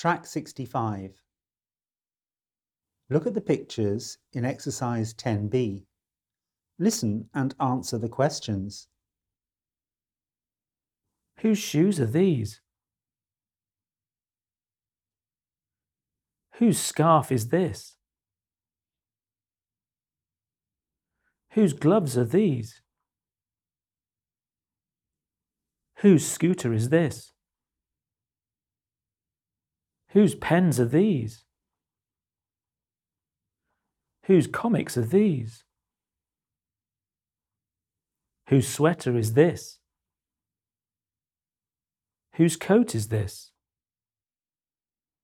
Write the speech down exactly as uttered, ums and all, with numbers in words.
Track sixty-five. Look at the pictures in exercise ten B. Listen and answer the questions. Whose shoes are these? Whose scarf is this? Whose gloves are these? Whose scooter is this? Whose pens are these? Whose comics are these? Whose sweater is this? Whose coat is this?